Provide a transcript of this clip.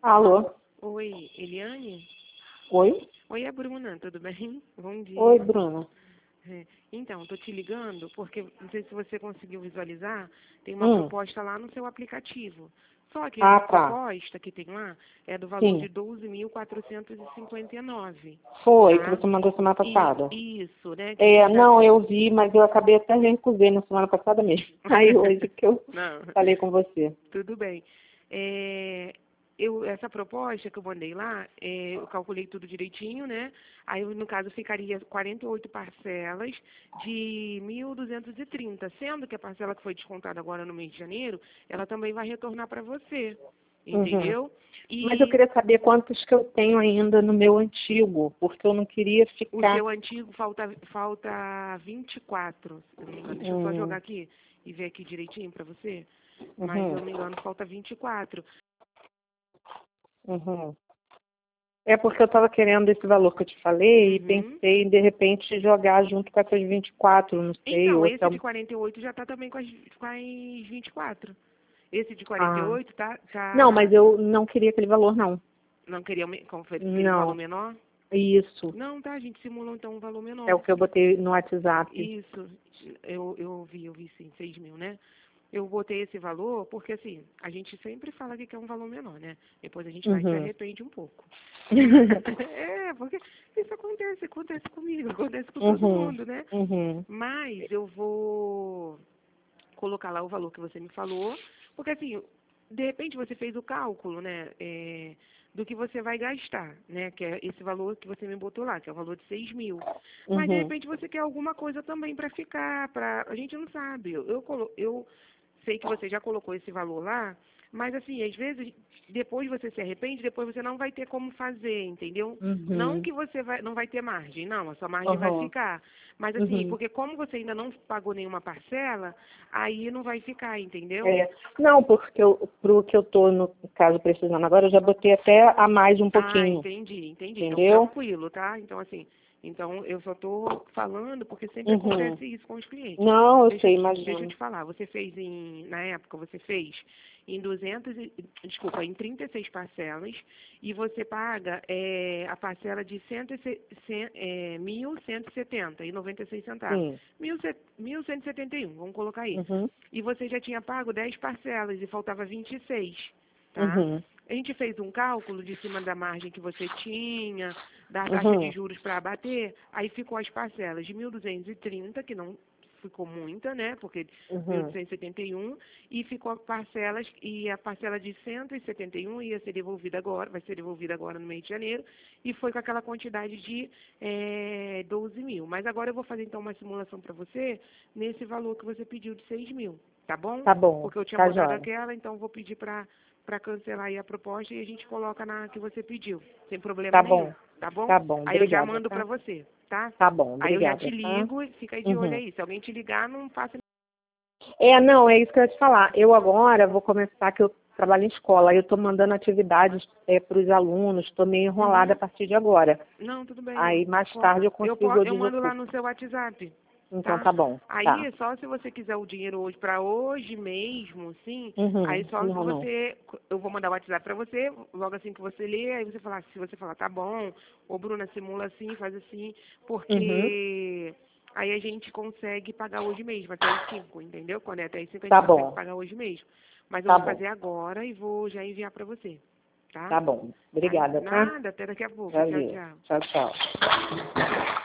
Alô? Oi, Eliane? Oi? Oi, é Bruna, tudo bem? Bom Oi, dia. Bruna. Então, tô te ligando porque não sei se você conseguiu visualizar, tem uma Hum. proposta lá no seu aplicativo. Só que Ah, essa tá. proposta que tem lá é do valor de Sim. 12.459, Foi, que tá? você mandou semana passada. Isso, né? Que É, custa... não, eu vi, mas eu acabei até recusei na semana passada mesmo. Aí hoje que eu Não, falei com você. tudo bem. É, essa proposta que eu mandei lá, eu calculei tudo direitinho, né? Aí, no caso, ficaria 48 parcelas de 1.230, sendo que a parcela que foi descontada agora no mês de janeiro, ela também vai retornar para você, Uhum. entendeu? Mas eu E queria saber quantos que eu tenho ainda no meu antigo, porque eu não queria o ficar. seu antigo falta 24, se eu não me engano. Deixa eu só Hum. jogar aqui e ver aqui direitinho para você. Mas, se eu Uhum. não me engano, falta 24. Uhum. É porque eu estava querendo esse valor que eu te falei e Uhum. pensei em, de repente, jogar junto com essas 24, não sei, Então, ou até. esse de 48 já está também com as 24. Esse de Ah. 48 Não, mas eu não queria aquele valor, não. não queria conferir aquele valor Não, menor? isso. Não, tá, a gente simulou então um valor É menor. o que eu botei no WhatsApp. Isso, eu vi sim, 6.000, né? Eu botei esse valor porque, assim, a gente sempre fala que quer um valor menor, né? Depois a gente vai e se Uhum. arrepende um pouco. Porque isso acontece comigo, acontece com todo Uhum. mundo, né? Uhum. Mas eu vou colocar lá o valor que você me falou, porque assim, de repente você fez o cálculo, né, do que você vai gastar, né, que é esse valor que você me botou lá, que é o valor de 6.000. Mas de Uhum. repente você quer alguma coisa também para ficar, a gente não sabe. Eu sei que você já colocou esse valor lá, mas assim, às vezes depois você se arrepende, depois você não vai ter como fazer, entendeu? Não Uhum. que você não vai ter margem, não, a sua margem vai Uhum. ficar. Mas assim, Uhum. porque como você ainda não pagou nenhuma parcela, aí não vai ficar, entendeu? É. Não, porque pro que eu tô, no caso, precisando agora, eu já botei até a mais um Ah, pouquinho. entendi. Então, Entendeu? tranquilo, tá? Então, assim, então eu só tô falando porque sempre Uhum. acontece isso com os clientes. Não, eu Deixa, sei, deixa eu imagino. te falar, você fez na época, você fez em 200, desculpa, em 36 parcelas e você paga a parcela de 1.170,96 centavos. Sim. 1.171, vamos colocar aí. Uhum. E você já tinha pago 10 parcelas e faltava 26, tá? Uhum. A gente fez um cálculo de cima da margem que você tinha, da taxa de Uhum. juros para abater, aí ficou as parcelas de 1.230, que não ficou muita, né? Porque Uhum. 1.271, e ficou parcelas, e a parcela de 171 ia ser devolvida agora, vai ser devolvida agora no mês de janeiro, e foi com aquela quantidade de 12.000. Mas agora eu vou fazer então uma simulação para você nesse valor que você pediu de 6.000, tá bom? Tá bom. Porque eu tinha Tá botado jóia. aquela, então vou pedir para cancelar aí a proposta e a gente coloca na que você pediu, sem problema Tá nenhum, bom. tá bom? Tá bom. Aí eu já Obrigada, mando tá? para você, tá? Tá bom. Aí eu já te Obrigada, tá? ligo e fica aí de olho Uhum. aí. Se alguém te ligar, não faça. É, não, é isso que eu ia te falar. Eu agora vou começar, que eu trabalho em escola, aí eu estou mandando atividades para os alunos, estou meio enrolada a Uhum. partir de agora. Não, tudo bem. Aí mais tarde eu consigo, eu Eu mando lá desocupo. no seu WhatsApp, Então tá? tá bom, tá. Aí, só se você quiser o dinheiro hoje, para hoje mesmo, sim, aí Uhum. só se Não, não. você, eu vou mandar o WhatsApp para você, logo assim que você lê, aí você falar, se você falar, tá bom, ô Bruna, simula assim, faz assim, Uhum. porque aí a gente consegue pagar hoje mesmo, até as 5, entendeu? Quando é até as 5 a gente Tá consegue bom, pagar hoje mesmo. Mas eu tá vou bom, fazer agora e vou já enviar para você, tá? tá bom. Tá? Obrigada, tá? Nada, até daqui a pouco. Tchau, Valeu. tchau. Tchau, tchau.